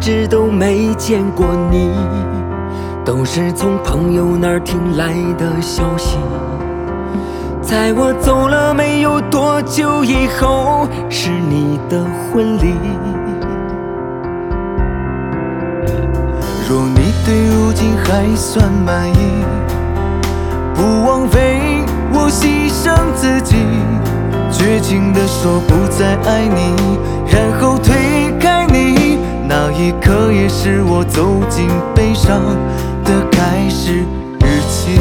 直都没见过你，都是从朋友那儿听来的消息。在我走了没有多久以后，是你的婚礼。 若你对如今还算满意，不枉费我牺牲自己，绝情地说不再爱你，然后推开你，那一刻也是我走进悲伤的开始日期。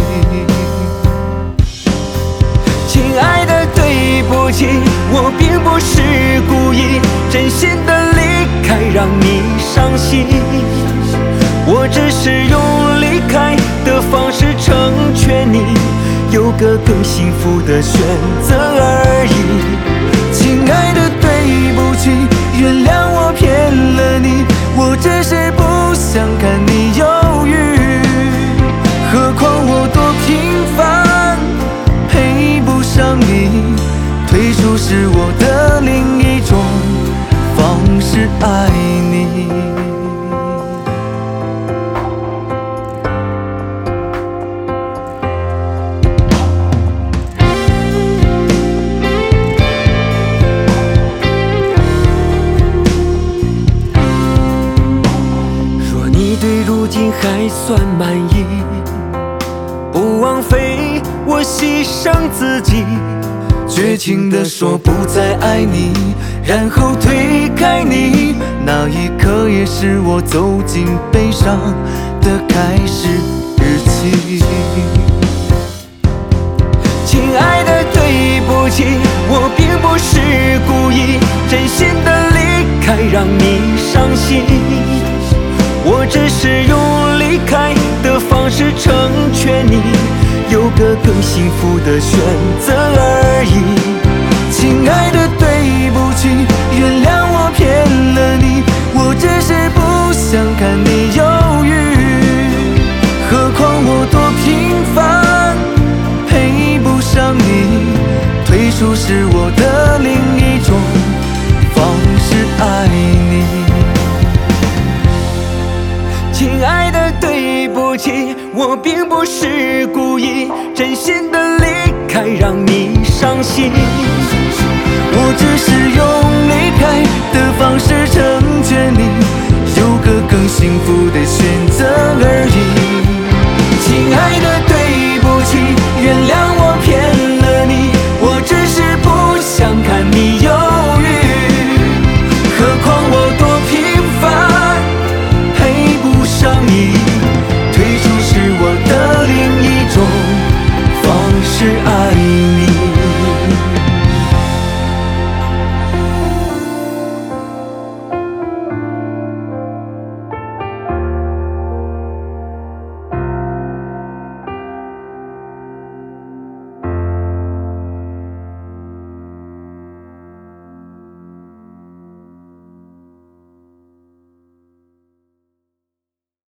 亲爱的，对不起，我并不是故意，真心的离开让你伤心。我只是用离开的方式成全你，有个更幸福的选择而已。 亲爱的，对不起，原谅我骗了你，我只是不想看你犹豫。何况我多平凡，配不上你，退出是我的另一种方式爱你。 如今还算满意，不枉费我牺牲自己， 绝情地说不再爱你，然后推开你，那一刻也是我走进悲伤的开始日期。 亲爱的，对不起，我并不是故意，真心的离开让你伤心。我只是用离开的方式成全你，有个更幸福的选择而已。 亲爱的，对不起，原谅我骗了你，我只是不想看你犹豫。何况我多平凡，配不上你，退出是我的另一种方式爱你。 亲爱的，对不起，我并不是故意，真心的离开让你伤心。 我只是用离开的方式成全你，